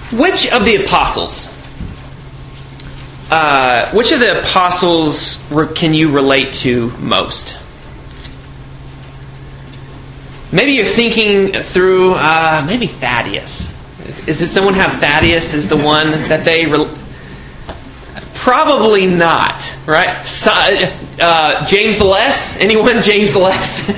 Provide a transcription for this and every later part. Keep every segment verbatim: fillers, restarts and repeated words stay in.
Which of the apostles, uh, which of the apostles re- can you relate to most? Maybe you're thinking through, uh, maybe Thaddeus. Is, is it someone have Thaddeus as the one that they... Re- Probably not, right? So, uh, James the Less? Anyone James the Less?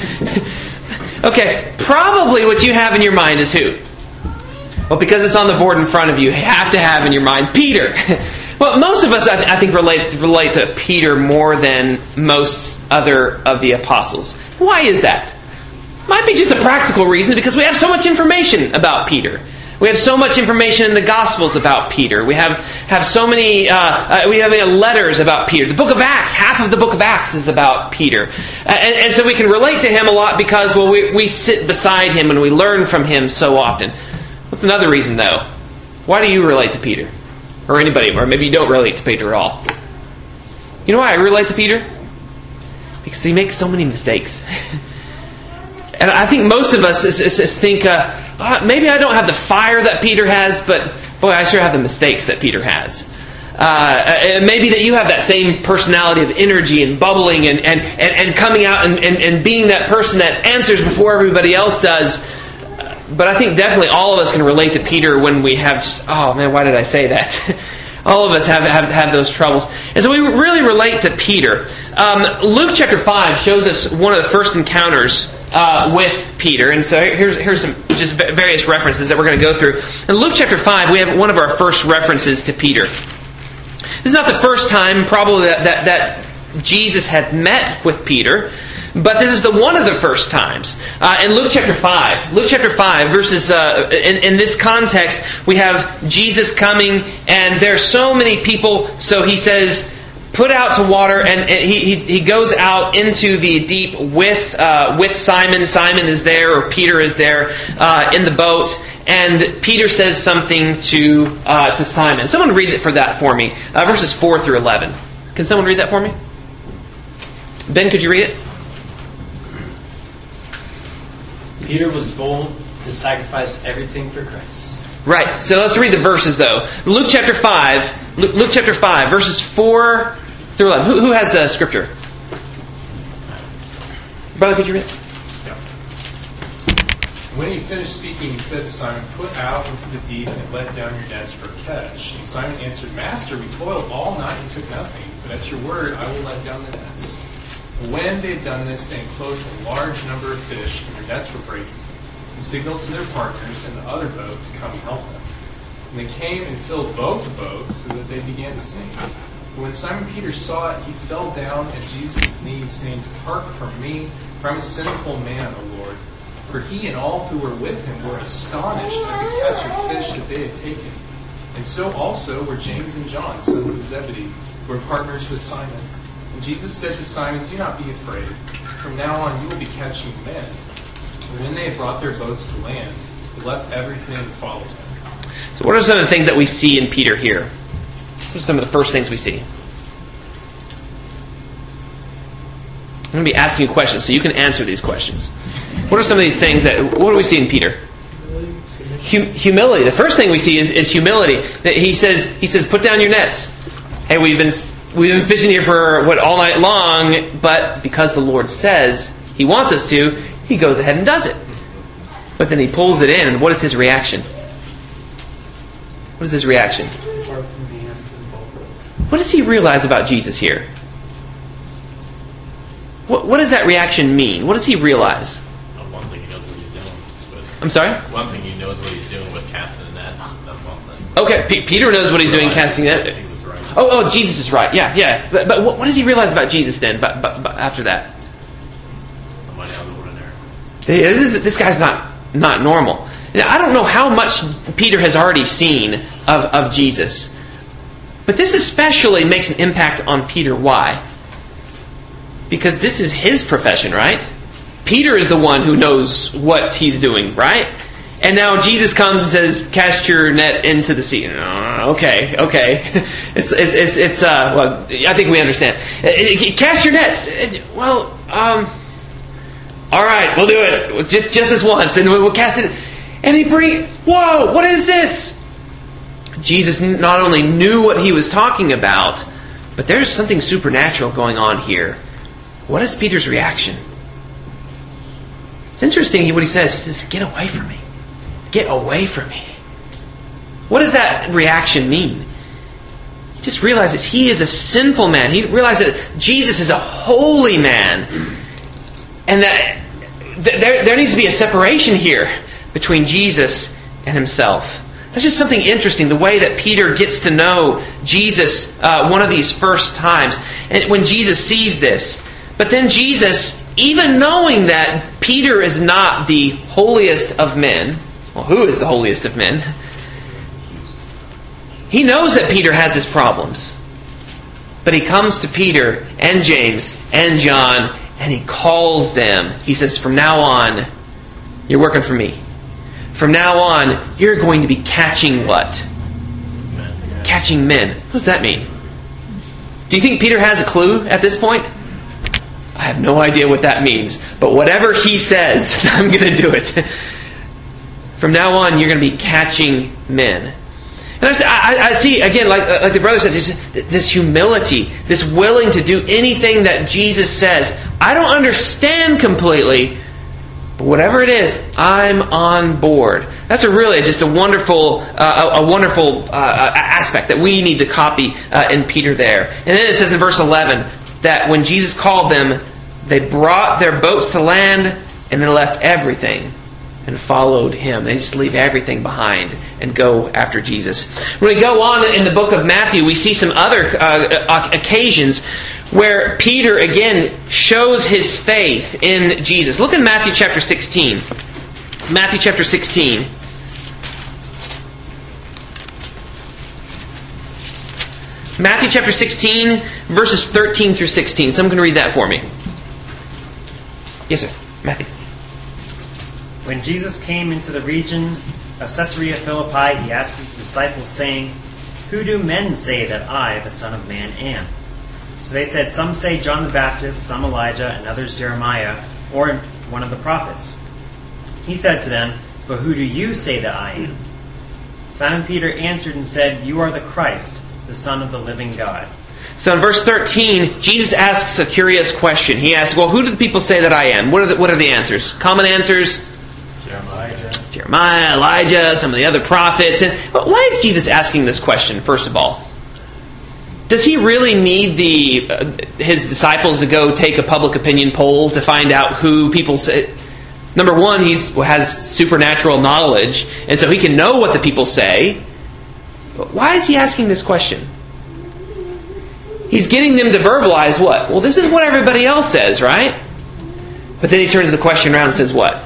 Okay, probably what you have in your mind is who? Well, because it's on the board in front of you, you have to have in your mind Peter. Well, most of us, I, th- I think, relate relate to Peter more than most other of the apostles. Why is that? Might be just a practical reason, because we have so much information about Peter. We have so much information in the Gospels about Peter. We have, have so many, uh, uh, we have uh, letters about Peter. The book of Acts, half of the book of Acts is about Peter. Uh, and, and so we can relate to him a lot because, well, we, we sit beside him and we learn from him so often. What's another reason, though? Why do you relate to Peter? Or anybody, or maybe you don't relate to Peter at all. You know why I relate to Peter? Because he makes so many mistakes. And I think most of us is, is, is think, uh, uh, maybe I don't have the fire that Peter has, but boy, I sure have the mistakes that Peter has. Uh, and maybe that you have that same personality of energy and bubbling and, and, and, and coming out and, and, and being that person that answers before everybody else does. But I think definitely all of us can relate to Peter when we have just, oh man, why did I say that? All of us have, have have those troubles. And so we really relate to Peter. Um, Luke chapter five shows us one of the first encounters uh, with Peter. And so here's here's some just various references that we're going to go through. In Luke chapter five, we have one of our first references to Peter. This is not the first time probably that, that, that Jesus had met with Peter, but this is the one of the first times. Uh, in Luke chapter five, Luke chapter five, verses, uh, in, in this context, we have Jesus coming, and there's so many people, so he says, put out to water, and, and he, he he goes out into the deep with uh, with Simon. Simon is there, or Peter is there, uh, in the boat, and Peter says something to uh, to Simon. Someone read it for that for me, uh, verses four through eleven. Can someone read that for me? Ben, could you read it? Peter was bold to sacrifice everything for Christ. Right. So let's read the verses, though. Luke chapter five. Luke, Luke chapter five, verses four through eleven. Who, who has the scripture? Brother, could you read it? Yeah. When he finished speaking, he said to Simon, "Put out into the deep and let down your nets for a catch." And Simon answered, "Master, we toiled all night and took nothing, but at your word I will let down the nets." When they had done this, they enclosed a large number of fish, and their nets were breaking. He signaled to their partners in the other boat to come and help them. And they came and filled both the boats, so that they began to sink. But when Simon Peter saw it, he fell down at Jesus' knees, saying, "Depart from me, for I am a sinful man, O Lord." For he and all who were with him were astonished at the catch of fish that they had taken. And so also were James and John, sons of Zebedee, who were partners with Simon. And Jesus said to Simon, "Do not be afraid. From now on you will be catching men." And when they had brought their boats to land, they left everything and followed him. So what are some of the things that we see in Peter here? What are some of the first things we see? I'm going to be asking you questions so you can answer these questions. What are some of these things that, what do we see in Peter? Hum- humility. The first thing we see is, is humility. That he says, he says, put down your nets. Hey, we've been we've been fishing here for what all night long, but because the Lord says He wants us to, He goes ahead and does it. But then He pulls it in, and what is His reaction? What is His reaction? What does He realize about Jesus here? What, what does that reaction mean? What does He realize? Well, one thing He knows what He's doing with. I'm sorry? One thing He knows what He's doing with casting the nets. That's one thing. Okay, P- Peter knows what He's doing casting the net. He was right. Oh, oh, Jesus is right. Yeah, yeah. But, but what, what does He realize about Jesus then? But, but, but after that, Somebody out of the ordinary. this, is, this guy's not not normal. Now, I don't know how much Peter has already seen of, of Jesus, but this especially makes an impact on Peter. Why? Because this is his profession, right? Peter is the one who knows what he's doing, right? And now Jesus comes and says, "Cast your net into the sea." Uh, okay, okay. It's it's it's, it's uh. Well, I think we understand. Uh, cast your nets. Well, um. All right, we'll do it. Just just this once, and we'll cast it. And he bring. Whoa! What is this? Jesus not only knew what he was talking about, but there's something supernatural going on here. What is Peter's reaction? It's interesting what he says. He says, "Get away from me. Get away from me." What does that reaction mean? He just realizes he is a sinful man. He realizes that Jesus is a holy man. And that there, there needs to be a separation here between Jesus and himself. That's just something interesting, the way that Peter gets to know Jesus uh, one of these first times. And when Jesus sees this. But then Jesus, even knowing that Peter is not the holiest of men, well, who is the holiest of men? He knows that Peter has his problems. But he comes to Peter and James and John and he calls them. He says, from now on, you're working for me. From now on, you're going to be catching what? Catching men. What does that mean? Do you think Peter has a clue at this point? I have no idea what that means. But whatever he says, I'm going to do it. From now on, you're going to be catching men. And I, I see, again, like, like the brother says, this humility, this willing to do anything that Jesus says. I don't understand completely, but whatever it is, I'm on board. That's a really just a wonderful, uh, a, a wonderful uh, aspect that we need to copy uh, in Peter there. And then it says in verse eleven that when Jesus called them, they brought their boats to land and they left everything and followed him. They just leave everything behind and go after Jesus. When we go on in the book of Matthew, we see some other uh, occasions where Peter again shows his faith in Jesus. Look in Matthew chapter sixteen. Matthew chapter sixteen. Matthew chapter sixteen, verses thirteen through sixteen. Someone can read that for me. Yes, sir. Matthew. When Jesus came into the region of Caesarea Philippi, he asked his disciples, saying, "Who do men say that I, the Son of Man, am?" So they said, "Some say John the Baptist, some Elijah, and others Jeremiah, or one of the prophets." He said to them, "But who do you say that I am?" Simon Peter answered and said, "You are the Christ, the Son of the living God." So in verse thirteen, Jesus asks a curious question. He asks, well, who do the people say that I am? What are the, what are the answers? Common answers? Jeremiah. Jeremiah, Elijah, some of the other prophets. And but why is Jesus asking this question, first of all? Does he really need the uh, his disciples to go take a public opinion poll to find out who people say? Number one, he has supernatural knowledge, and so he can know what the people say. But why is he asking this question? He's getting them to verbalize what? Well, this is what everybody else says, right? But then he turns the question around and says what?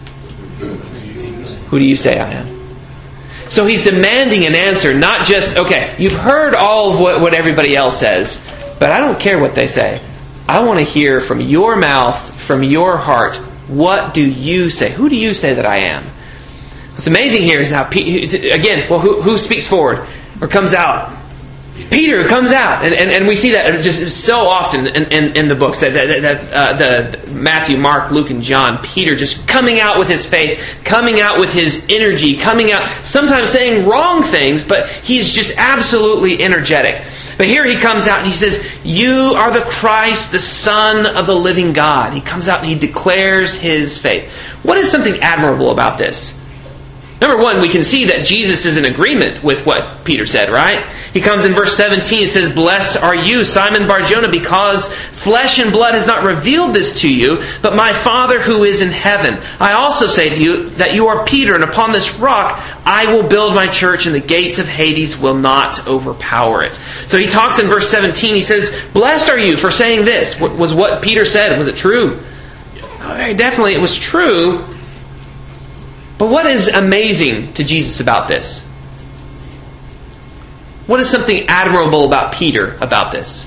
Who do you say I am? So he's demanding an answer, not just, okay, you've heard all of what, what everybody else says, but I don't care what they say. I want to hear from your mouth, from your heart, what do you say? Who do you say that I am? What's amazing here is now, again, well, who, who speaks forward or comes out? It's Peter who comes out, and, and, and we see that just so often in, in, in the books that, that, that uh, the Matthew, Mark, Luke, and John. Peter just coming out with his faith, coming out with his energy, coming out sometimes saying wrong things, but he's just absolutely energetic. But here he comes out and he says, "You are the Christ, the Son of the living God." He comes out and he declares his faith. What is something admirable about this? Number one, we can see that Jesus is in agreement with what Peter said, right? He comes in verse seventeen, it says, "Blessed are you, Simon Bar-Jonah, because flesh and blood has not revealed this to you, but my Father who is in heaven. I also say to you that you are Peter, and upon this rock I will build my church, and the gates of Hades will not overpower it." So he talks in verse seventeen, he says, "Blessed are you for saying this." Was what Peter said, was it true? Oh, definitely it was true. But what is amazing to Jesus about this? What is something admirable about Peter about this?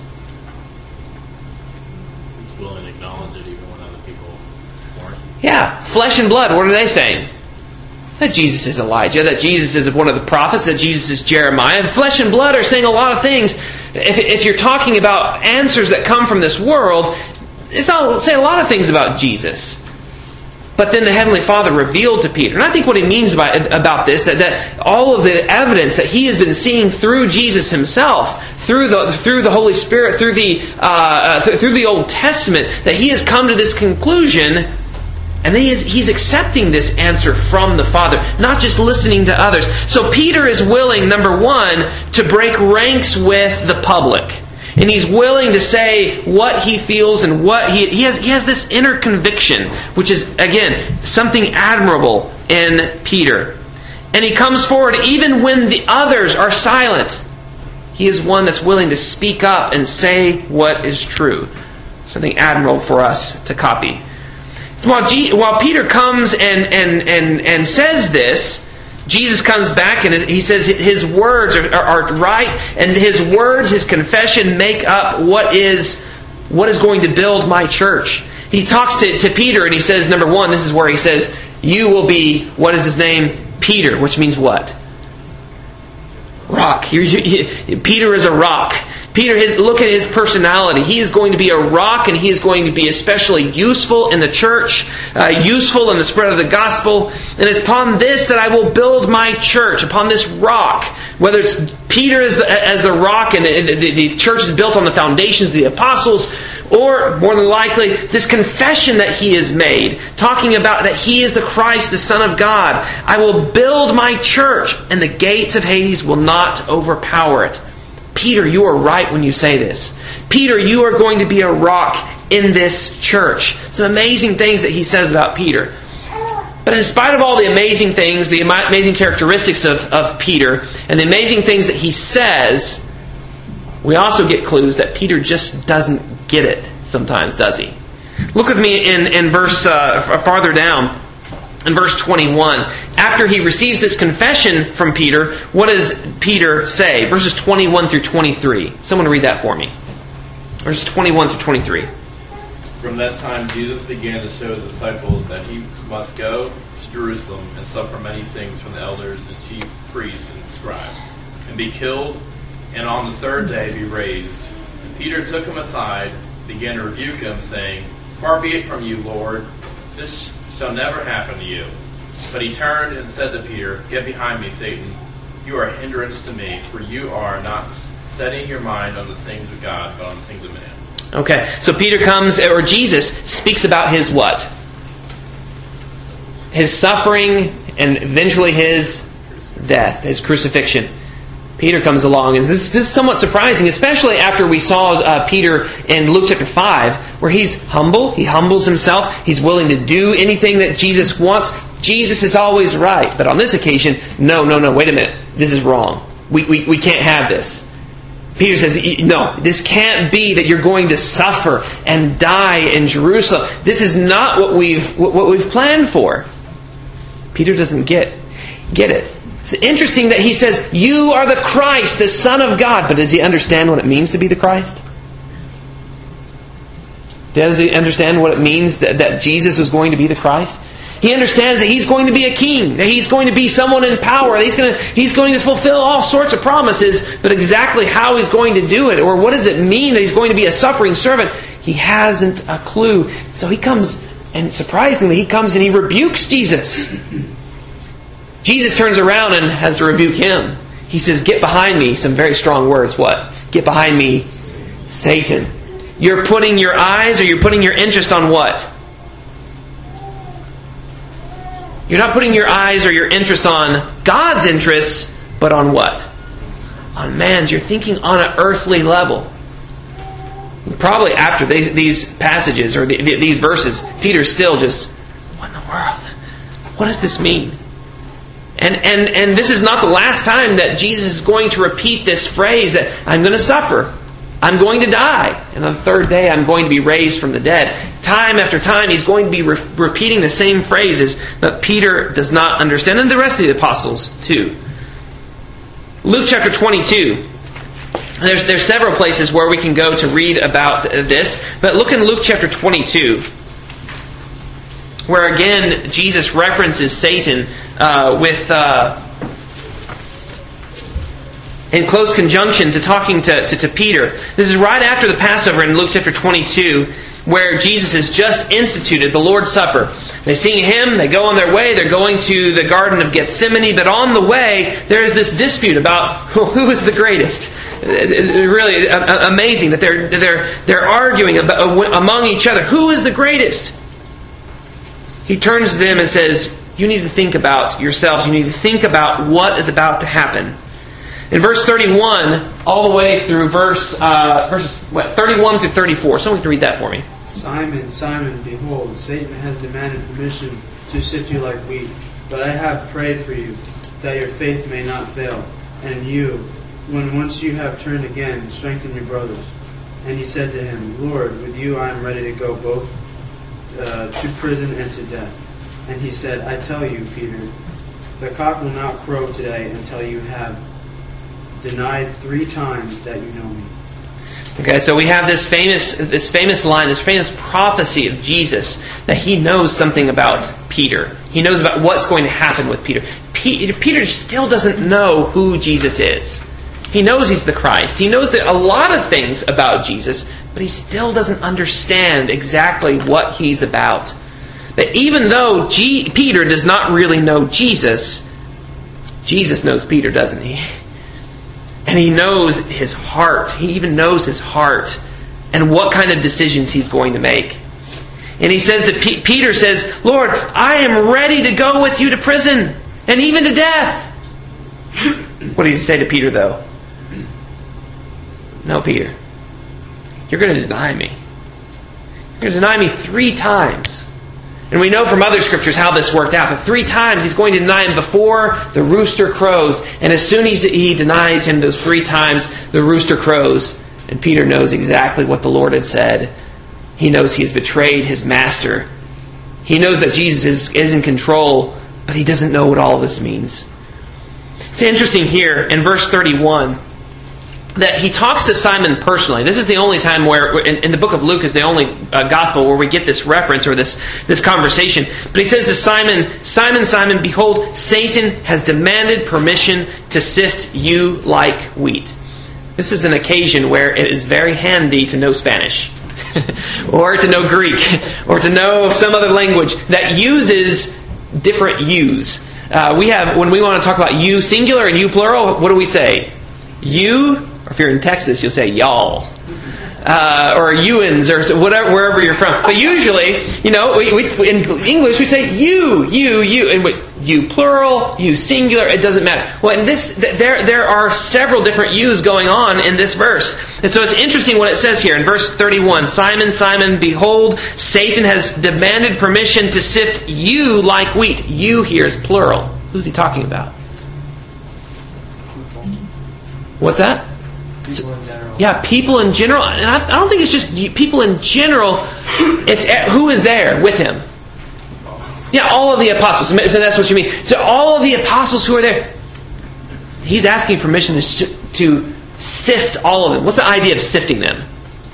He's willing to acknowledge it even when other people weren't. Yeah, flesh and blood, what are they saying? That Jesus is Elijah, that Jesus is one of the prophets, that Jesus is Jeremiah. Flesh and blood are saying a lot of things. If, if you're talking about answers that come from this world, it's not saying a lot of things about Jesus. but then the Heavenly Father revealed to Peter. And I think what he means by, about this, that, that all of the evidence that he has been seeing through Jesus himself, through the through the Holy Spirit, through the uh, uh, th- through the Old Testament, that he has come to this conclusion, and he is, he's accepting this answer from the Father, not just listening to others. So Peter is willing, number one, to break ranks with the public. And he's willing to say what he feels and what he he has. He has this inner conviction, which is, again, something admirable in Peter. And he comes forward even when the others are silent. He is one that's willing to speak up and say what is true. Something admirable for us to copy. While, G, while Peter comes and, and, and, and says this, Jesus comes back and he says his words are, are, are right, and his words, his confession, make up what is what is going to build my church. He talks to, to Peter and he says, number one, this is where he says, you will be, what is his name? Peter, which means what? Rock. You, you, Peter is a rock. Peter, his, look at his personality. He is going to be a rock, and he is going to be especially useful in the church, uh, useful in the spread of the gospel. And it's upon this that I will build my church, upon this rock. Whether it's Peter as the, as the rock, and the, the, the church is built on the foundations of the apostles, or more than likely, this confession that he has made, talking about that he is the Christ, the Son of God. I will build my church, and the gates of Hades will not overpower it. Peter, you are right when you say this. Peter, you are going to be a rock in this church. Some amazing things that he says about Peter. But in spite of all the amazing things, the amazing characteristics of, of Peter, and the amazing things that he says, we also get clues that Peter just doesn't get it sometimes, does he? Look with me in, in verse uh, farther down. In verse twenty-one, after he receives this confession from Peter, what does Peter say? Verses twenty-one through twenty-three. Someone read that for me. Verses twenty-one through twenty-three. From that time Jesus began to show his disciples that he must go to Jerusalem and suffer many things from the elders and chief priests and scribes, and be killed, and on the third day be raised. And Peter took him aside, began to rebuke him, saying, Far be it from you, Lord, this shall never happen to you. But he turned and said to Peter, Get behind me, Satan. You are a hindrance to me, for you are not setting your mind on the things of God, but on the things of man. Okay, so Peter comes, or Jesus speaks about his what? His suffering, and eventually his death, his crucifixion. Peter comes along, and this, this is somewhat surprising, especially after we saw uh, Peter in Luke chapter five, where he's humble, he humbles himself, he's willing to do anything that Jesus wants. Jesus is always right, but on this occasion, no, no, no, wait a minute, this is wrong. We, we, we can't have this. Peter says, no, this can't be that you're going to suffer and die in Jerusalem. This is not what we've what we've planned for. Peter doesn't get get it. It's interesting that he says, you are the Christ, the Son of God. But does he understand what it means to be the Christ? Does he understand what it means that, that Jesus was going to be the Christ? He understands that he's going to be a king, that he's going to be someone in power, that he's going to, he's going to fulfill all sorts of promises, but exactly how he's going to do it, or what does it mean that he's going to be a suffering servant, he hasn't a clue. So he comes, and surprisingly, he comes and he rebukes Jesus. Jesus turns around and has to rebuke him. He says, get behind me. Some very strong words. What? Get behind me, Satan. You're putting your eyes, or you're putting your interest on what? You're not putting your eyes or your interest on God's interests, but on what? On man's. You're thinking on an earthly level. Probably after they, these passages or the, the, these verses, Peter's still just, what in the world? What does this mean? And, and, and this is not the last time that Jesus is going to repeat this phrase that I'm going to suffer. I'm going to die. And on the third day, I'm going to be raised from the dead. Time after time, he's going to be re- repeating the same phrases that Peter does not understand. And the rest of the apostles, too. Luke chapter twenty-two. There's, there's several places where we can go to read about this. But look in Luke chapter twenty-two. Where again, Jesus references Satan uh, with... Uh, in close conjunction to talking to, to, to Peter. This is right after the Passover in Luke chapter twenty-two, where Jesus has just instituted the Lord's Supper. They sing a hymn, they go on their way, they're going to the Garden of Gethsemane, but on the way, there's this dispute about who is the greatest. Really amazing that they're, they're, they're arguing about, among each other. Who is the greatest? He turns to them and says, you need to think about yourselves. You need to think about what is about to happen. In verse thirty-one, all the way through verse uh, verses what, thirty-one through thirty-four. Someone can read that for me. Simon, Simon, behold, Satan has demanded permission to sift you like wheat. But I have prayed for you, that your faith may not fail. And you, when once you have turned again, strengthen your brothers. And he said to him, Lord, with you I am ready to go both uh, to prison and to death. And he said, I tell you, Peter, the cock will not crow today until you have denied three times that you know me. Okay, so we have this famous this famous line, this famous prophecy of Jesus that he knows something about Peter. He knows about what's going to happen with Peter. Peter, Peter still doesn't know who Jesus is. He knows he's the Christ. He knows that a lot of things about Jesus, but he still doesn't understand exactly what he's about. But even though G- Peter does not really know Jesus, Jesus knows Peter, doesn't he? And he knows his heart. He even knows his heart and what kind of decisions he's going to make. And he says that P- Peter says, Lord, I am ready to go with you to prison and even to death. What does he say to Peter, though? No, Peter. You're going to deny me. You're going to deny me three times. And we know from other scriptures how this worked out. That three times he's going to deny him before the rooster crows. And as soon as he denies him those three times, the rooster crows. And Peter knows exactly what the Lord had said. He knows he has betrayed his master. He knows that Jesus is, is in control, but he doesn't know what all this means. It's interesting here in verse thirty-one that he talks to Simon personally. This is the only time where, in, in the book of Luke is the only uh, gospel where we get this reference or this, this conversation. But he says to Simon, Simon, Simon, behold, Satan has demanded permission to sift you like wheat. This is an occasion where it is very handy to know Spanish. or to know Greek. Or to know some other language that uses different yous. Uh, we have, when we want to talk about you singular and you plural, what do we say? You, or if you're in Texas, you'll say y'all. Uh, or youans, or whatever, wherever you're from. But usually, you know, we, we, in English we say you, you, you, and we, you plural, you singular. It doesn't matter. Well, in this, there there are several different yous going on in this verse, and so it's interesting what it says here in verse thirty-one. Simon, Simon, behold, Satan has demanded permission to sift you like wheat. You here is plural. Who's he talking about? What's that? People in general. Yeah, people in general. And I, I don't think it's just people in general. It's who is there with him. Yeah, all of the apostles. So that's what you mean. So all of the apostles who are there. He's asking permission to, to sift all of them. What's the idea of sifting them?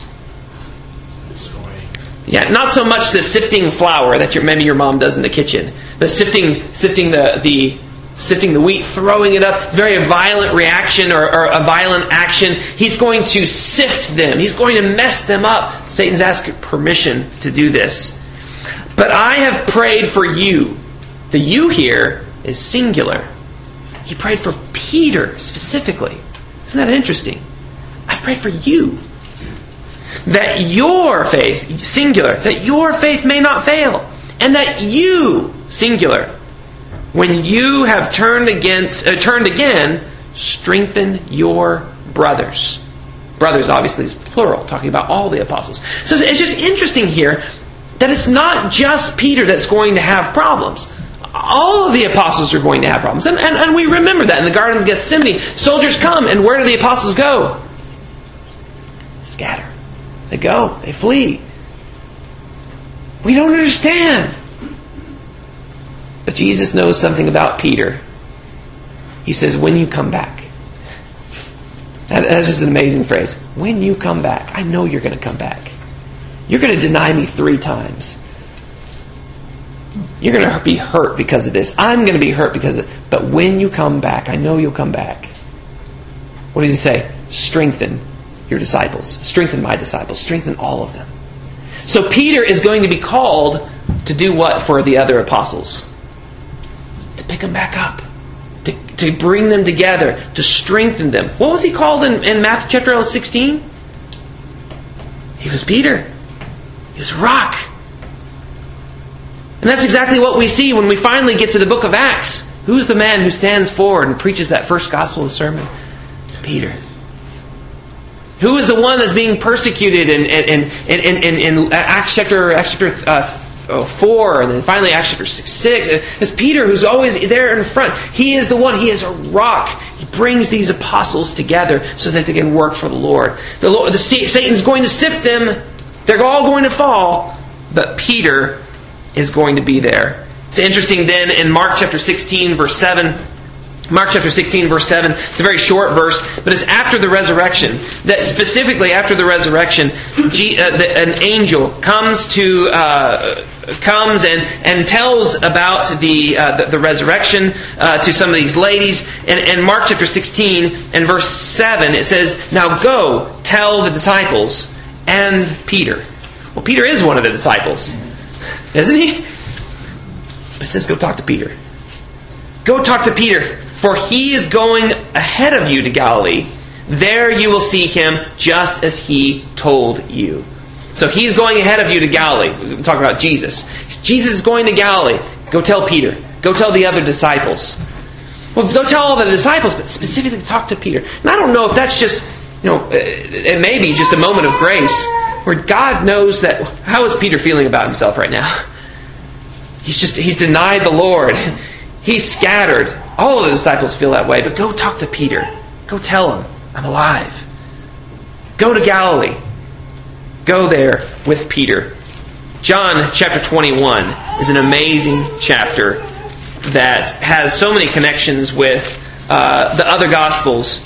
Yeah, not so much the sifting flour that your, maybe your mom does in the kitchen. But sifting, sifting the... the sifting the wheat, throwing it up. It's a very violent reaction or, or a violent action. He's going to sift them. He's going to mess them up. Satan's asked permission to do this. But I have prayed for you. The you here is singular. He prayed for Peter specifically. Isn't that interesting? I prayed for you. That your faith, singular, that your faith may not fail. And that you, singular, when you have turned against, uh, turned again, strengthen your brothers. Brothers, obviously, is plural, talking about all the apostles. So it's just interesting here that it's not just Peter that's going to have problems. All of the apostles are going to have problems. And, and, and we remember that in the Garden of Gethsemane. Soldiers come, and where do the apostles go? Scatter. They go. They flee. We don't understand. But Jesus knows something about Peter. He says, when you come back. That, that's just an amazing phrase. When you come back. I know you're going to come back. You're going to deny me three times. You're going to be hurt because of this. I'm going to be hurt because of it. But when you come back, I know you'll come back. What does he say? Strengthen your disciples. Strengthen my disciples. Strengthen all of them. So Peter is going to be called To do what for the other apostles? To pick them back up. To, to bring them together. To strengthen them. What was he called in, in Matthew chapter sixteen? He was Peter. He was a rock. And that's exactly what we see when we finally get to the book of Acts. Who's the man who stands forward and preaches that first gospel sermon? It's Peter. Who is the one that's being persecuted in, in, in, in, in, in Acts chapter, Acts chapter uh, four, and then finally Acts chapter six, six? It's Peter who's always there in front. He is the one. He is a rock. He brings these apostles together so that they can work for the Lord. The Lord, the Satan's going to sift them. They're all going to fall. But Peter is going to be there. It's interesting then in Mark chapter sixteen, verse seven. Mark chapter sixteen, verse seven. It's a very short verse, but it's after the resurrection. That specifically after the resurrection, G, uh, the, an angel comes to uh, comes and, and tells about the uh, the, the resurrection uh, to some of these ladies. And in Mark chapter sixteen and verse seven, it says, "Now go tell the disciples and Peter." Well, Peter is one of the disciples, isn't he? But it says, "Go talk to Peter. Go talk to Peter, for he is going ahead of you to Galilee. There you will see him just as he told you." So he's going ahead of you to Galilee. We're talking about Jesus. Jesus is going to Galilee. Go tell Peter. Go tell the other disciples. Well, go tell all the disciples, but specifically talk to Peter. And I don't know if that's just, you know, it may be just a moment of grace where God knows that. How is Peter feeling about himself right now? He's just, he's denied the Lord. He's scattered. All of the disciples feel that way, but go talk to Peter. Go tell him, I'm alive. Go to Galilee. Go there with Peter. John chapter twenty-one is an amazing chapter that has so many connections with uh, the other Gospels.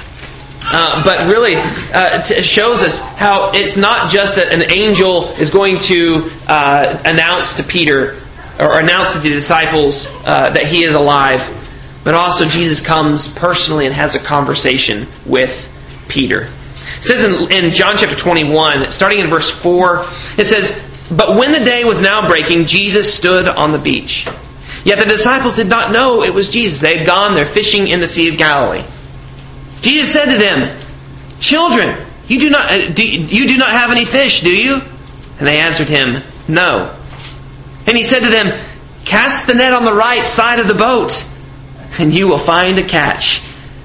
Uh, but really uh, t- shows us how it's not just that an angel is going to uh, announce to Peter or announce to the disciples uh, that he is alive, but also Jesus comes personally and has a conversation with Peter. It says in, in John chapter twenty-one, starting in verse four, it says, "But when the day was now breaking, Jesus stood on the beach. Yet the disciples did not know it was Jesus. They had gone there fishing in the Sea of Galilee. Jesus said to them, 'Children, you do not uh, do, you do not have any fish, do you?' And they answered him, 'No.' And he said to them, 'Cast the net on the right side of the boat, and you will find a catch.'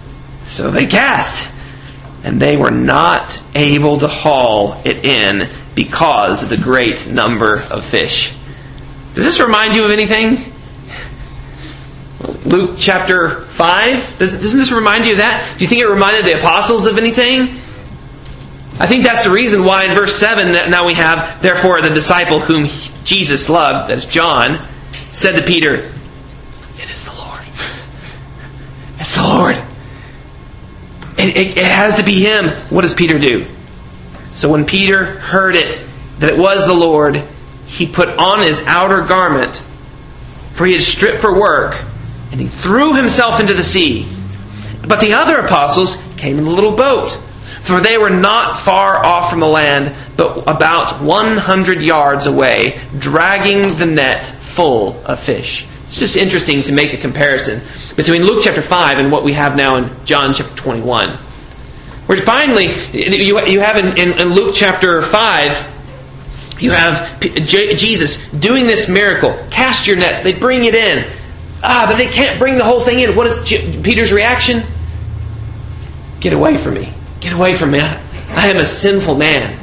So they cast, and they were not able to haul it in because of the great number of fish." Does this remind you of anything? Luke chapter five? Does, doesn't this remind you of that? Do you think it reminded the apostles of anything? I think that's the reason why in verse seven that now we have, "Therefore the disciple whom Jesus loved," that is John, said to Peter, "It is the Lord." It's the Lord. It, it, it has to be him. What does Peter do? So when Peter heard it, that it was the Lord, he put on his outer garment, for he had stripped for work, and he threw himself into the sea. But the other apostles came in the little boat, for they were not far off from the land, but about one hundred yards away, dragging the net full of fish. It's just interesting to make a comparison between Luke chapter five and what we have now in John chapter twenty-one. Where finally, you, you have in, in, in Luke chapter five, you have J- Jesus doing this miracle. Cast your nets. They bring it in. Ah, but they can't bring the whole thing in. What is J- Peter's reaction? Get away from me. Get away from me. I, I am a sinful man.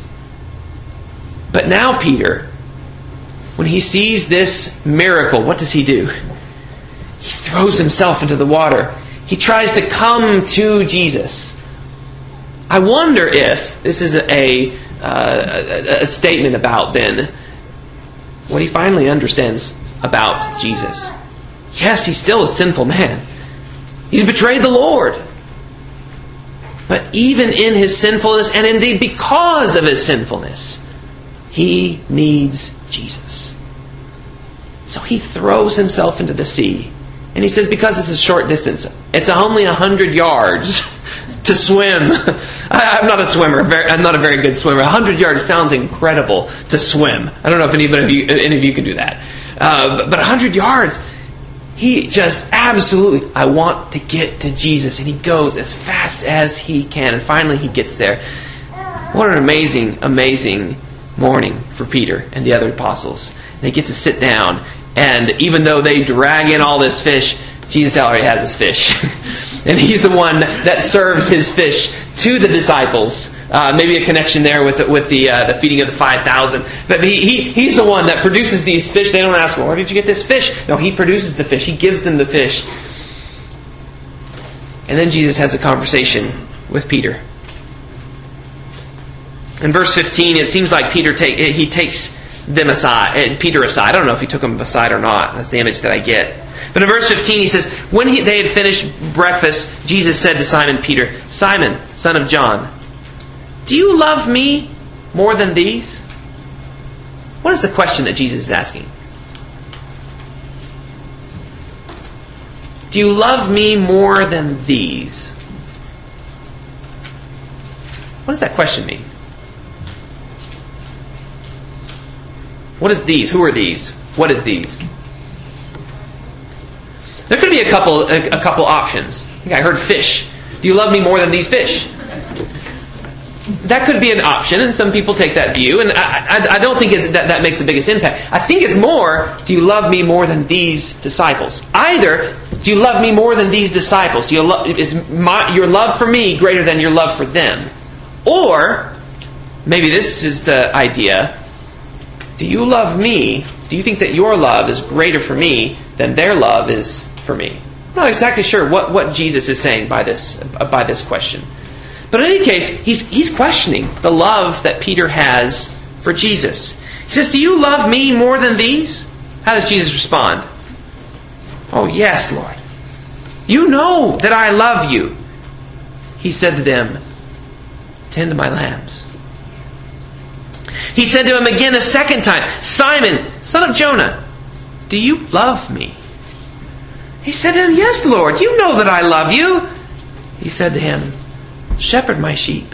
But now Peter, when he sees this miracle, what does he do? He throws himself into the water. He tries to come to Jesus. I wonder if this is a, uh, a, a statement about then what he finally understands about Jesus. Yes, he's still a sinful man. He's betrayed the Lord. But even in his sinfulness, and indeed because of his sinfulness, he needs Jesus. So he throws himself into the sea. And he says, because it's a short distance, it's only a hundred yards to swim. I, I'm not a swimmer. Very, I'm not a very good swimmer. one hundred yards sounds incredible to swim. I don't know if anybody of you, any of you can do that. Uh, but, but one hundred yards, he just absolutely, I want to get to Jesus. And he goes as fast as he can. And finally he gets there. What an amazing, amazing morning for Peter and the other apostles. They get to sit down. And even though they drag in all this fish, Jesus already has his fish. And he's the one that serves his fish to the disciples. Uh, maybe a connection there with the, with the uh, the feeding of the five thousand. But he, he he's the one that produces these fish. They don't ask, well, where did you get this fish? No, he produces the fish. He gives them the fish. And then Jesus has a conversation with Peter. In verse fifteen, it seems like Peter take he takes them aside, Peter aside. I don't know if he took them aside or not. That's the image that I get. But in verse fifteen he says, when he, they had finished breakfast, Jesus said to Simon Peter, Simon, son of John, do you love me more than these? What is the question that Jesus is asking? Do you love me more than these? What does that question mean? What is these? Who are these? What is these? There could be a couple a, a couple options. I think I heard fish. Do you love me more than these fish? That could be an option, and some people take that view, and I, I, I don't think it's, that that makes the biggest impact. I think it's more, do you love me more than these disciples? Either, do you love me more than these disciples? Do you lo- is my, your love for me greater than your love for them? Or, maybe this is the idea, do you love me? Do you think that your love is greater for me than their love is for me? I'm not exactly sure what, what Jesus is saying by this by this question. But in any case, he's he's questioning the love that Peter has for Jesus. He says, do you love me more than these? How does Jesus respond? Oh, yes, Lord. You know that I love you. He said to them, tend to my lambs. He said to him again a second time, Simon, son of Jonah, do you love me? He said to him, yes, Lord, you know that I love you. He said to him, shepherd my sheep.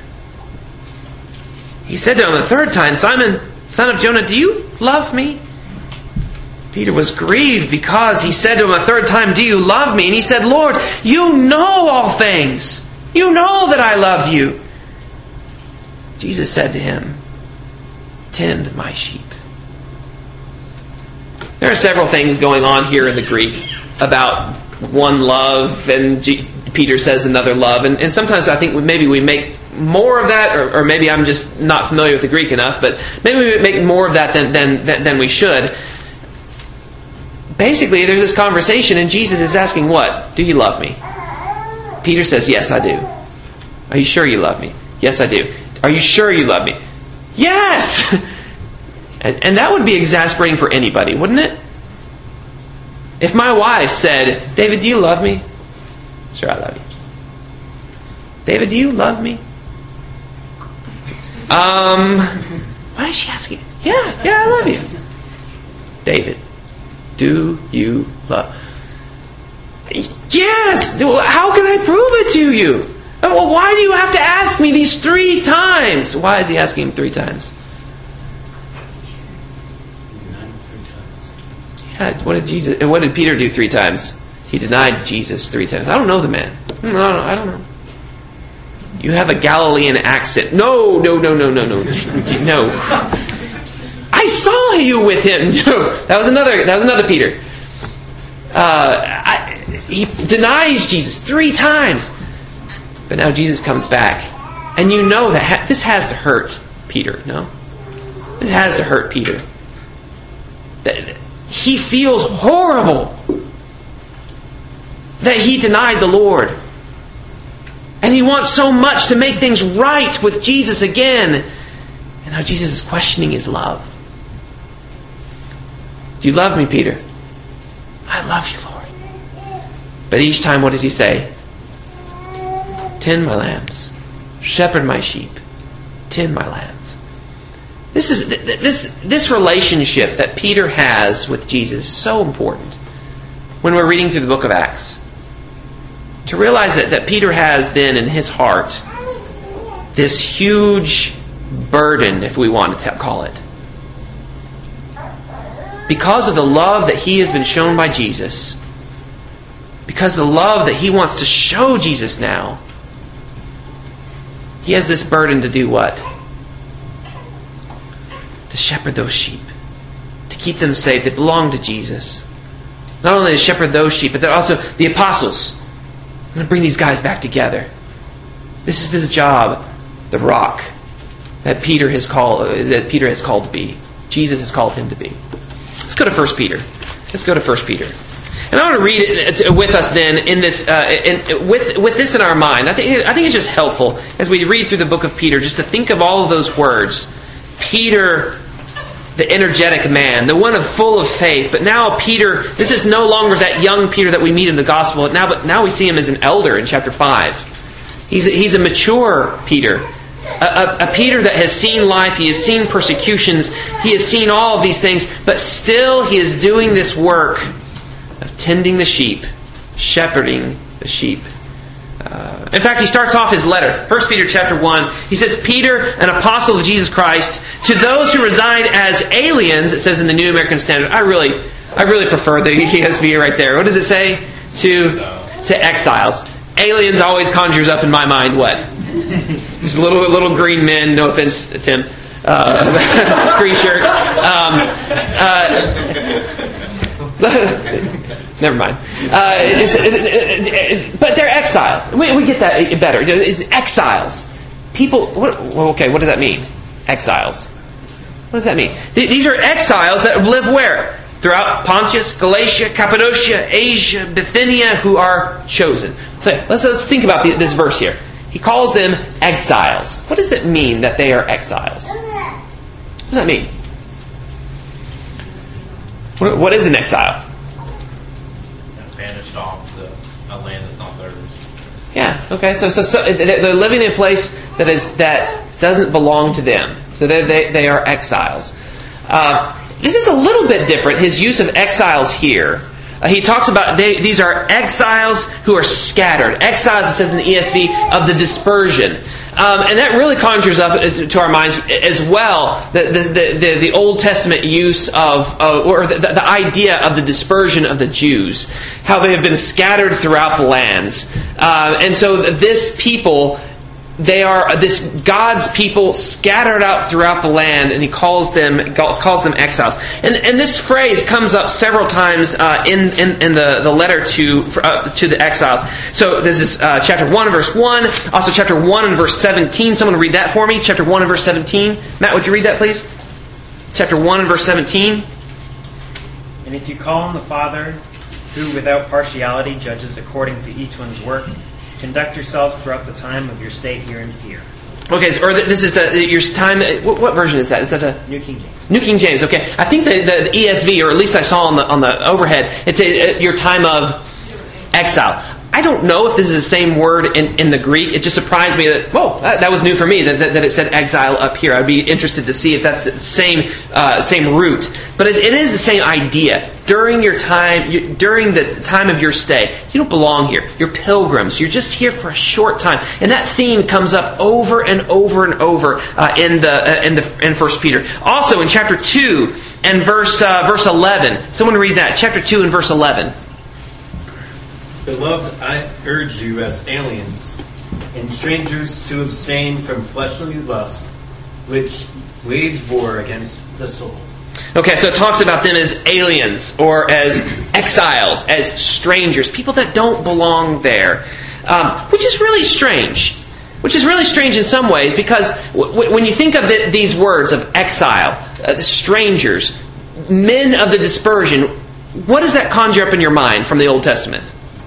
He said to him a third time, Simon, son of Jonah, do you love me? Peter was grieved because he said to him a third time, do you love me? And he said, Lord, you know all things. You know that I love you. Jesus said to him, tend my sheep. There are several things going on here in the Greek about one love, and G- Peter says another love, and, and sometimes I think maybe we make more of that, or, or maybe I'm just not familiar with the Greek enough, but maybe we make more of that than, than, than we should. Basically, there's this conversation, and Jesus is asking what? Do you love me? Peter says, yes, I do. Are you sure you love me? Yes, I do. Are you sure you love me? Yes! And, and that would be exasperating for anybody, wouldn't it? If my wife said, David, do you love me? Sure, I love you. David, do you love me? Um, why is she asking? Yeah, yeah, I love you. David, do you love? Yes! How can I prove it to you? Well, why do you have to ask me these three times? Why is he asking him three times? Yeah, what did Jesus? What did Peter do three times? He denied Jesus three times. I don't know the man. No, I don't know. You have a Galilean accent. No, no, no, no, no, no, no. I saw you with him. No, that was another. That was another Peter. Uh, I, he denies Jesus three times. But now Jesus comes back. And you know that ha- this has to hurt Peter, no? It has to hurt Peter. That he feels horrible that he denied the Lord. And he wants so much to make things right with Jesus again. And now Jesus is questioning his love. Do you love me, Peter? I love you, Lord. But each time, what does he say? Tend my lambs. Shepherd my sheep. Tend my lambs. This is this this relationship that Peter has with Jesus is so important when we're reading through the book of Acts. To realize that, that Peter has then in his heart this huge burden, if we want to call it. Because of the love that he has been shown by Jesus, because of the love that he wants to show Jesus now, he has this burden to do what? To shepherd those sheep. To keep them safe. They belong to Jesus. Not only to shepherd those sheep, but they're also the apostles. I'm going to bring these guys back together. This is the job, the rock, that Peter has called that Peter has called to be. Jesus has called him to be. Let's go to First Peter. Let's go to First Peter. And I want to read it with us then in this, uh, in, with with this in our mind. I think I think it's just helpful as we read through the book of Peter, just to think of all of those words. Peter, the energetic man, the one of full of faith. But now Peter, this is no longer that young Peter that we meet in the gospel. Now, but now we see him as an elder in chapter five. He's a, he's a mature Peter. A, a, a Peter that has seen life, he has seen persecutions, he has seen all of these things, but still he is doing this work of tending the sheep, shepherding the sheep. Uh, in fact, he starts off his letter, First Peter chapter one. He says, Peter, an apostle of Jesus Christ, to those who reside as aliens, it says in the New American Standard. I really, I really prefer the E S V right there. What does it say? To, to exiles. Aliens always conjures up in my mind what? Just little little green men. No offense, Tim. Uh, green shirt. Um, uh, never mind. Uh, it's, it, it, it, but they're exiles. We, we get that better. It's exiles. People. What, well, okay, what does that mean? Exiles. What does that mean? Th- these are exiles that live where? Throughout Pontus, Galatia, Cappadocia, Asia, Bithynia, who are chosen. So let's, let's think about the, this verse here. He calls them exiles. What does it mean that they are exiles? What does that mean? What, what is an exile? Banished off to a land that's not theirs. Yeah. Okay. So, so, so they're living in a place that is that doesn't belong to them. So they they, they are exiles. Uh, this is a little bit different. His use of exiles here. Uh, he talks about they, these are exiles who are scattered. Exiles, it says in the E S V, of the dispersion. Um, and that really conjures up to our minds as well the the, the, the Old Testament use of, uh, or the, the idea of the dispersion of the Jews. How they have been scattered throughout the lands. Uh, and so this people, they are this God's people scattered out throughout the land, and He calls them calls them exiles. And and this phrase comes up several times uh, in, in in the the letter to uh, to the exiles. So this is uh, chapter one and verse one, also chapter one and verse seventeen. Someone read that for me. Chapter one and verse seventeen. Matt, would you read that, please? Chapter one and verse seventeen. And if you call on the Father, who without partiality judges according to each one's work, conduct yourselves throughout the time of your stay here in fear. Okay, so, or this is the your time. What, what version is that? Is that the New King James? New King James. Okay, I think the, the, the E S V, or at least I saw on the on the overhead, it's a, your time of exile. I don't know if this is the same word in, in the Greek. It just surprised me that, whoa, that, that was new for me, that, that, that it said exile up here. I'd be interested to see if that's the same uh, same root. But it, it is the same idea. During your time, you, during the time of your stay, you don't belong here. You're pilgrims. You're just here for a short time. And that theme comes up over and over and over uh, in the uh, in the in First Peter. Also in chapter two and verse uh, verse eleven. Someone read that. Chapter two and verse eleven. Beloved, I urge you as aliens and strangers to abstain from fleshly lusts, which wage war against the soul. Okay, so it talks about them as aliens, or as exiles, as strangers, people that don't belong there, um, which is really strange. Which is really strange in some ways, because w- when you think of the, these words of exile, uh, strangers, men of the dispersion, what does that conjure up in your mind from the Old Testament?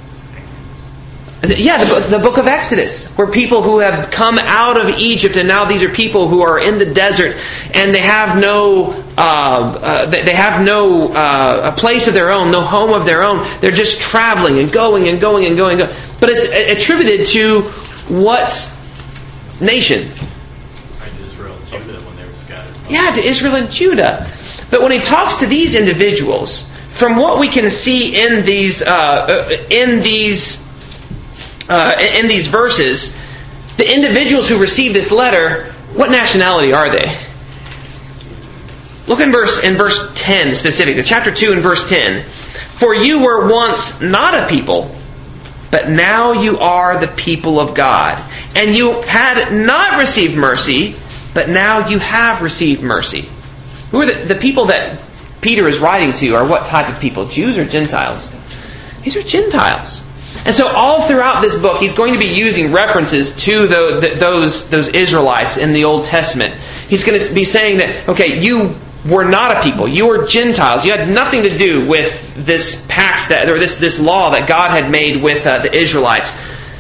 Yeah, the, the book of Exodus, where people who have come out of Egypt, and now these are people who are in the desert, and they have no, uh, uh, they have no uh, a place of their own, no home of their own. They're just traveling and going and going and going. And going. But it's attributed to what nation? Israel and Judah when they were scattered. Yeah, to Israel and Judah. But when he talks to these individuals, from what we can see in these uh, in these uh, in these verses, the individuals who receive this letter, what nationality are they? Look in verse in verse ten specifically, chapter two and verse ten. For you were once not a people, but now you are the people of God. And you had not received mercy, but now you have received mercy. Who are the, the people that Peter is writing to are what type of people? Jews or Gentiles? These are Gentiles. And so all throughout this book, he's going to be using references to the, the, those, those Israelites in the Old Testament. He's going to be saying that, okay, you were not a people. You were Gentiles. You had nothing to do with this pact that, or this, this law that God had made with uh, the Israelites.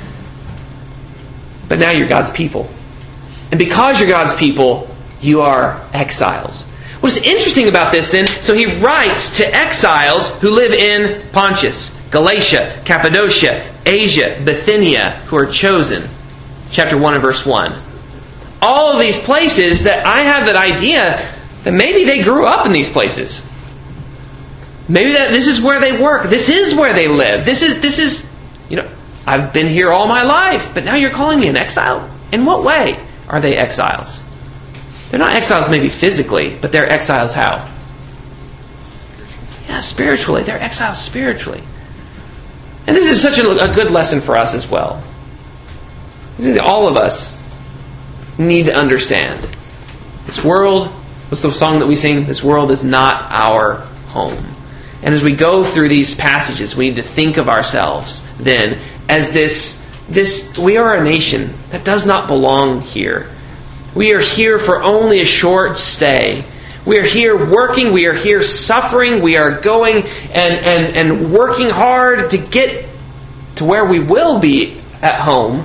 But now you're God's people. And because you're God's people, you are exiles. What's interesting about this then, so he writes to exiles who live in Pontus, Galatia, Cappadocia, Asia, Bithynia, who are chosen. Chapter one and verse one. All of these places that I have that idea that maybe they grew up in these places. Maybe that this is where they work. This is where they live. This is, this is, you know, I've been here all my life, but now you're calling me an exile? In what way are they exiles? They're not exiles maybe physically, but they're exiles how? Yeah, spiritually. They're exiles spiritually. And this is such a, a good lesson for us as well. All of us need to understand. This world, what's the song that we sing? This world is not our home. And as we go through these passages, we need to think of ourselves then as this, this we are a nation that does not belong here. We are here for only a short stay. We are here working, we are here suffering, we are going and, and, and working hard to get to where we will be at home.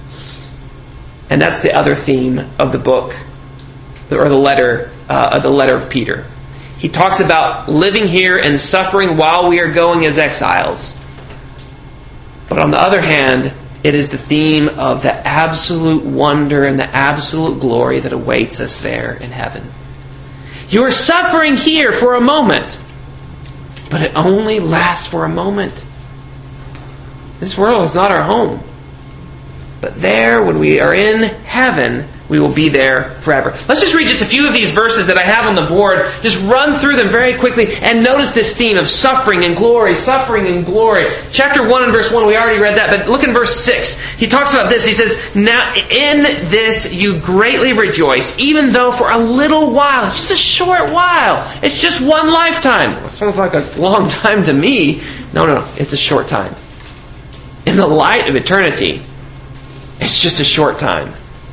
And that's the other theme of the book, or the letter, uh, of the letter of Peter. He talks about living here and suffering while we are going as exiles. But on the other hand, it is the theme of the absolute wonder and the absolute glory that awaits us there in heaven. You are suffering here for a moment, but it only lasts for a moment. This world is not our home. But there, when we are in heaven, we will be there forever. Let's just read just a few of these verses that I have on the board. Just run through them very quickly and notice this theme of suffering and glory, suffering and glory. Chapter one and verse one, we already read that, but look in verse six. He talks about this. He says, now in this you greatly rejoice, even though for a little while, it's just a short while. It's just one lifetime. It sounds like a long time to me. No, no, no. It's a short time. In the light of eternity, it's just a short time.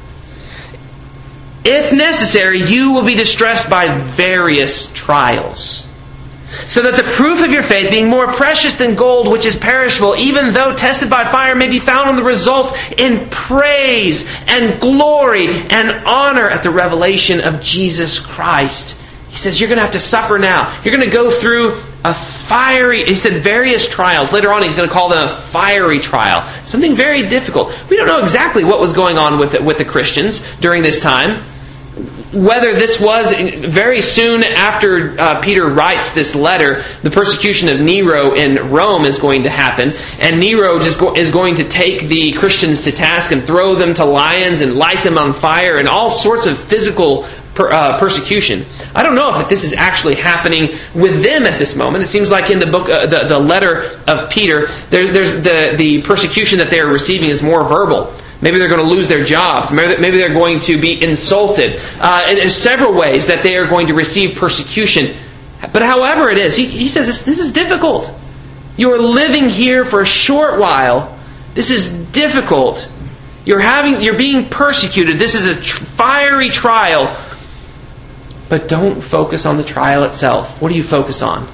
If necessary, you will be distressed by various trials, so that the proof of your faith, being more precious than gold, which is perishable, even though tested by fire, may be found in the result in praise and glory and honor at the revelation of Jesus Christ. He says you're going to have to suffer now. You're going to go through a fiery, he said various trials. Later on he's going to call them a fiery trial. Something very difficult. We don't know exactly what was going on with it, with the Christians during this time. Whether this was very soon after uh, Peter writes this letter, the persecution of Nero in Rome is going to happen, and Nero just go- is going to take the Christians to task and throw them to lions and light them on fire and all sorts of physical per, uh, persecution. I don't know if this is actually happening with them at this moment. It seems like in the book, uh, the, the letter of Peter, there, there's the, the persecution that they are receiving is more verbal. Maybe they're going to lose their jobs. Maybe, maybe they're going to be insulted. Uh, and there's several ways that they are going to receive persecution. But however it is, he, he says this, this is difficult. You are living here for a short while. This is difficult. You're having, you're being persecuted. This is a tr- fiery trial. But don't focus on the trial itself. What do you focus on?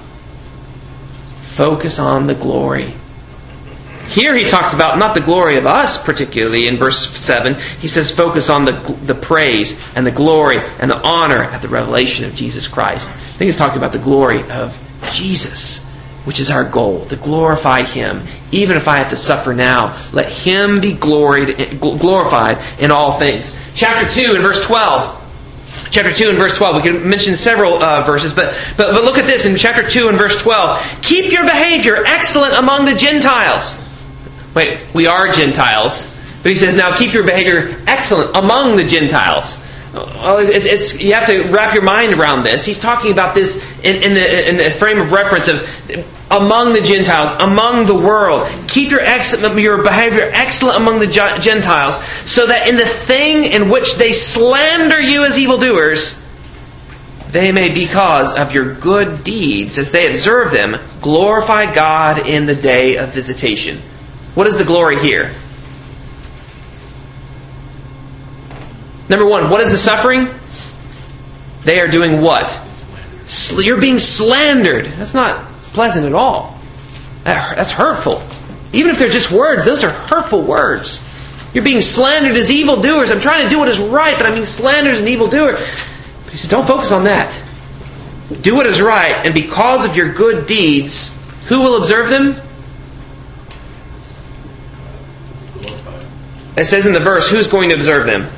Focus on the glory. Here he talks about not the glory of us particularly in verse seven. He says focus on the the praise and the glory and the honor at the revelation of Jesus Christ. I think he's talking about the glory of Jesus, which is our goal, to glorify Him. Even if I have to suffer now, let Him be gloried, glorified in all things. Chapter two and verse twelve. Chapter two and verse twelve. We can mention several uh, verses, but, but but look at this in chapter two and verse twelve. Keep your behavior excellent among the Gentiles. Wait, we are Gentiles. But he says, now keep your behavior excellent among the Gentiles. Well, it, it's you have to wrap your mind around this. He's talking about this in, in, the, in the frame of reference of among the Gentiles, among the world. Keep your, excellent, your behavior excellent among the Gentiles, so that in the thing in which they slander you as evildoers, they may, because of your good deeds, as they observe them, glorify God in the day of visitation. What is the glory here? Number one, what is the suffering? They are doing what? You're being slandered. That's not pleasant at all. That's hurtful. Even if they're just words, those are hurtful words. You're being slandered as evildoers. I'm trying to do what is right, but I'm being slandered as an evildoer. He says, don't focus on that. Do what is right, and because of your good deeds, who will observe them? It says in the verse, who's going to observe them?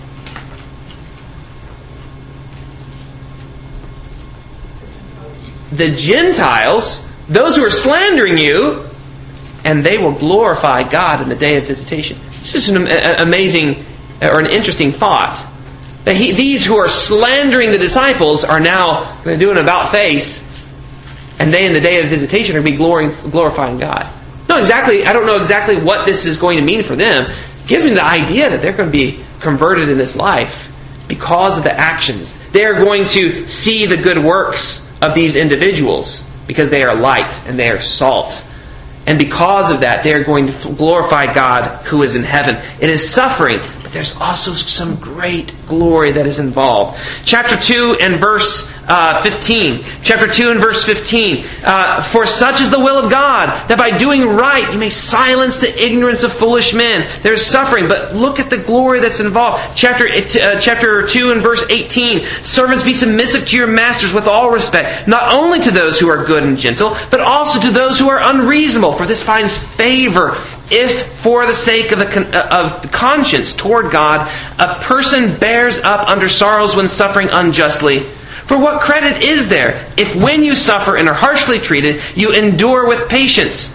The Gentiles, those who are slandering you, and they will glorify God in the day of visitation. It's just an amazing or an interesting thought. That he, these who are slandering the disciples are now going to do an about face, and they in the day of visitation are going to be glorifying God. No, exactly. I don't know exactly what this is going to mean for them. It gives me the idea that they're going to be converted in this life because of the actions. They are going to see the good works of these individuals because they are light and they are salt. And because of that, they are going to glorify God who is in heaven. It is suffering, but there's also some great glory that is involved. Chapter two and verse uh, fifteen. Chapter two and verse fifteen. Uh, For such is the will of God, that by doing right you may silence the ignorance of foolish men. There's suffering, but look at the glory that's involved. Chapter uh, chapter two and verse eighteen. Servants, be submissive to your masters with all respect, not only to those who are good and gentle, but also to those who are unreasonable. For this finds favor, if for the sake of the, con- of the conscience toward God, a person bears up under sorrows when suffering unjustly. For what credit is there if when you suffer and are harshly treated, you endure with patience?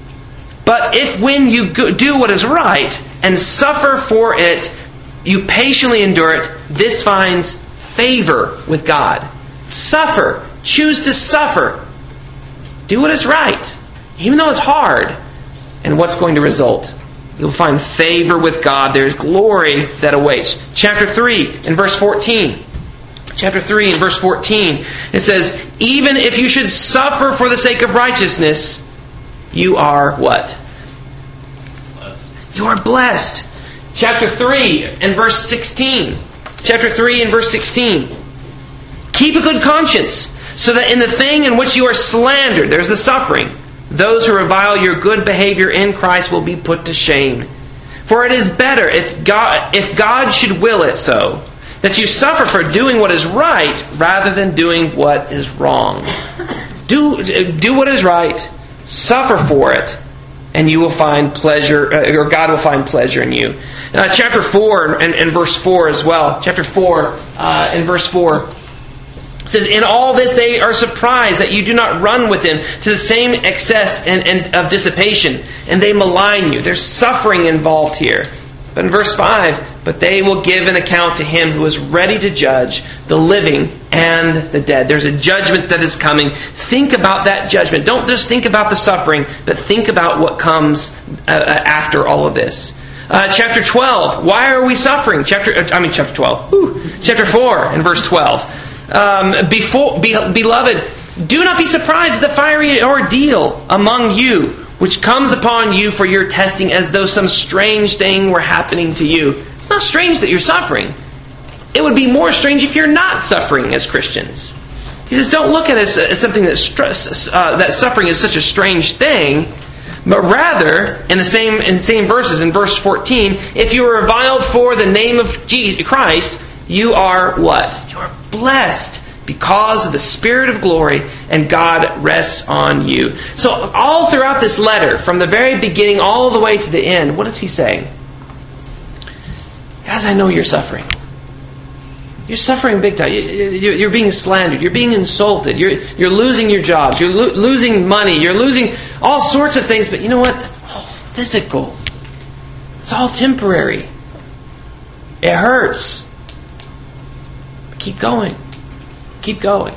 But if when you go- do what is right and suffer for it, you patiently endure it, this finds favor with God. Suffer. Choose to suffer. Do what is right, even though it's hard. And what's going to result? You'll find favor with God. There's glory that awaits. Chapter three and verse fourteen. Chapter three and verse fourteen. It says, even if you should suffer for the sake of righteousness, you are what? Blessed. You are blessed. Chapter three and verse sixteen. Chapter three and verse sixteen. Keep a good conscience, so that in the thing in which you are slandered, there's the suffering, those who revile your good behavior in Christ will be put to shame. For it is better, if God, if God should will it so, that you suffer for doing what is right rather than doing what is wrong. Do, do what is right, suffer for it, and you will find pleasure, or God will find pleasure in you. Uh, chapter four and, and verse four as well. Chapter four uh, and verse four. It says, in all this they are surprised that you do not run with them to the same excess and, and of dissipation, and they malign you. There's suffering involved here. But in verse five, but they will give an account to him who is ready to judge the living and the dead. There's a judgment that is coming. Think about that judgment. Don't just think about the suffering, but think about what comes uh, after all of this. Uh, chapter twelve, why are we suffering? Chapter, I mean chapter twelve. Whew. Chapter four and verse twelve. Um, before, be, beloved, do not be surprised at the fiery ordeal among you, which comes upon you for your testing, as though some strange thing were happening to you. It's not strange that you're suffering. It would be more strange if you're not suffering as Christians. He says, don't look at it as, as something that stress, uh, that suffering is such a strange thing, but rather, in the same in the same verses, in verse fourteen, if you are reviled for the name of Jesus Christ, you are what? You are blessed because of the Spirit of glory, and God rests on you. So all throughout this letter, from the very beginning all the way to the end, what is he saying? Guys, I know you're suffering. You're suffering big time. You're being slandered. You're being insulted. You're, you're losing your jobs. You're lo- losing money. You're losing all sorts of things. But you know what? That's all physical. It's all temporary. It hurts. But keep going. Keep going.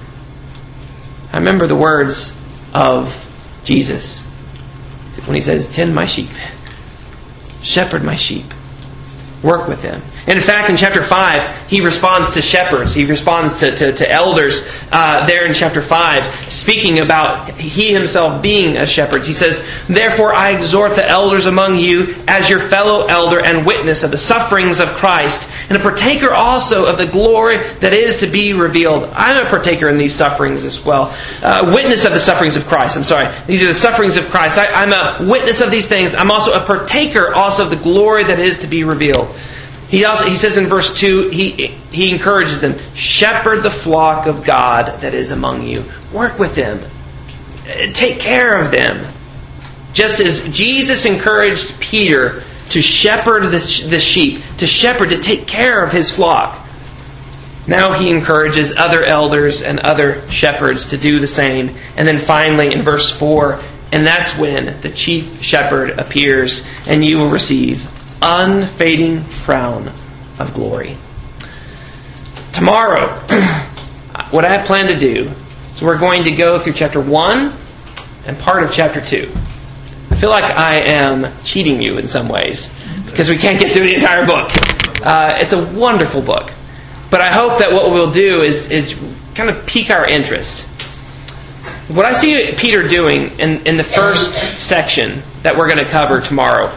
I remember the words of Jesus when He says, "Tend my sheep. Shepherd my sheep. Work with them." And in fact, in chapter five, He responds to shepherds. He responds to, to, to elders uh, there in chapter five, speaking about He Himself being a shepherd. He says, "Therefore I exhort the elders among you as your fellow elder and witness of the sufferings of Christ, and a partaker also of the glory that is to be revealed." I'm a partaker in these sufferings as well. Uh, witness of the sufferings of Christ. I'm sorry. These are the sufferings of Christ. I, I'm a witness of these things. I'm also a partaker also of the glory that is to be revealed. He also he says in verse two, he he encourages them, "Shepherd the flock of God that is among you." Work with them. Take care of them. Just as Jesus encouraged Peter to shepherd the, the sheep, to shepherd, to take care of his flock, now He encourages other elders and other shepherds to do the same. And then finally in verse four, "And that's when the chief shepherd appears, and you will receive unfading crown of glory." Tomorrow, what I have planned to do is we're going to go through chapter one and part of chapter two. I feel like I am cheating you in some ways because we can't get through the entire book. Uh, it's a wonderful book. But I hope that what we'll do is, is kind of pique our interest. What I see Peter doing in, in the first section that we're going to cover tomorrow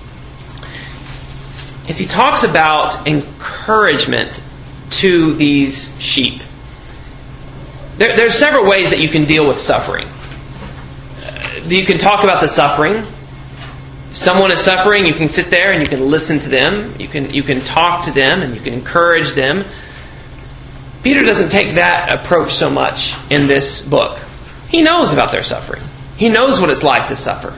is he talks about encouragement to these sheep. There, there's several ways that you can deal with suffering. Uh, you can talk about the suffering. If someone is suffering, you can sit there and you can listen to them. You can you can talk to them and you can encourage them. Peter doesn't take that approach so much in this book. He knows about their suffering. He knows what it's like to suffer.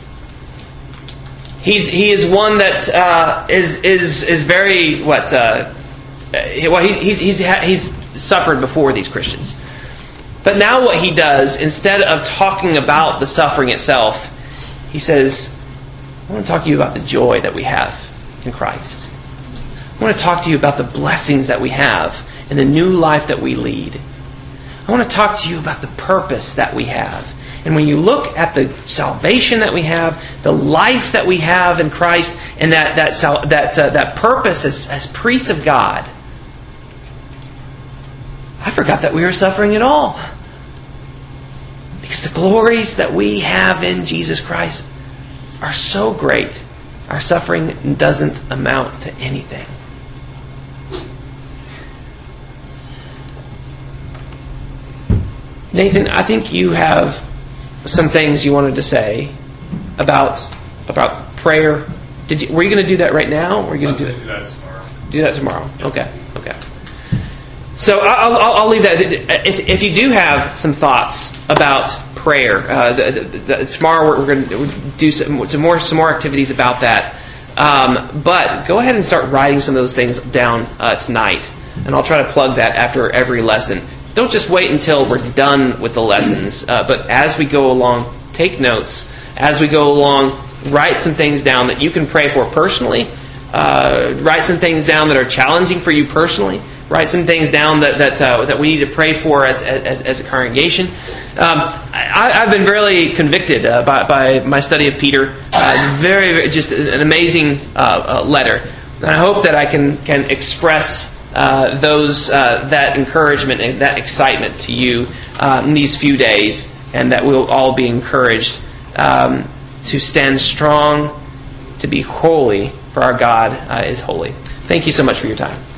He's he is one that uh, is is is very what uh, well he, he's he's he's suffered before these Christians, but now what he does, instead of talking about the suffering itself, he says, "I want to talk to you about the joy that we have in Christ. I want to talk to you about the blessings that we have and the new life that we lead. I want to talk to you about the purpose that we have." And when you look at the salvation that we have, the life that we have in Christ, and that that that uh, that purpose as, as priests of God, I forgot that we were suffering at all. Because the glories that we have in Jesus Christ are so great, our suffering doesn't amount to anything. Nathan, I think you have some things you wanted to say about about prayer. Did you, were you going to do that right now? Or were you going to do, do that tomorrow? Do that tomorrow. Okay. Okay. So I'll, I'll, I'll leave that. If, if you do have some thoughts about prayer, uh, the, the, the, tomorrow we're, we're going to do some, some more some more activities about that. Um, but go ahead and start writing some of those things down uh, tonight, and I'll try to plug that after every lesson. Don't just wait until we're done with the lessons, uh, but as we go along, take notes. As we go along, write some things down that you can pray for personally. Uh, write some things down that are challenging for you personally. Write some things down that that uh, that we need to pray for as as, as a congregation. Um, I, I've been really convicted uh, by, by my study of Peter. Uh, very, very, just an amazing uh, uh, letter. And I hope that I can can express Uh, those uh, that encouragement and that excitement to you uh, in these few days, and that we'll all be encouraged um, to stand strong, to be holy, for our God uh, is holy. Thank you so much for your time.